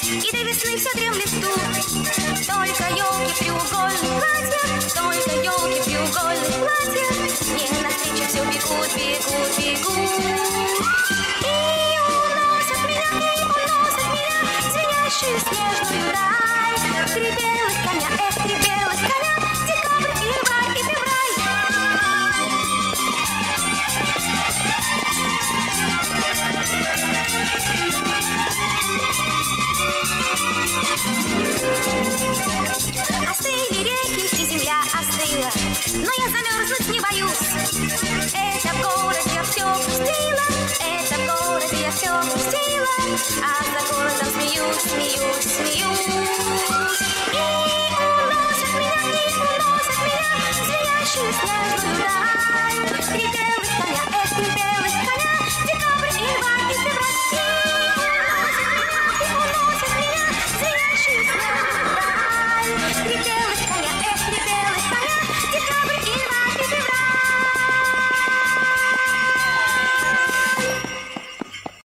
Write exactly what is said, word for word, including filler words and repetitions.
И до весны все дремлет тут. Только елки треугольных платья, только елки треугольных платья. Мне навстречу все бегут, бегут, бегут. И уносят меня, и уносят меня, звенящую снежную даль. Три белых коня, эх, три белых коня, декабрь, январь и февраль. Остыли реки, и земля остыла, но я замерзнуть не боюсь. Это в городе я все пустила, это в городе я все пустила, а за городом смеюсь, смеюсь, смеюсь. И уносят меня, и уносят меня, звенящую снежную даль. Три белых коня, эх, три белых коня, декабрь, январь и февраль. И уносят меня, и уносят меня, звенящую снежную даль. Три белых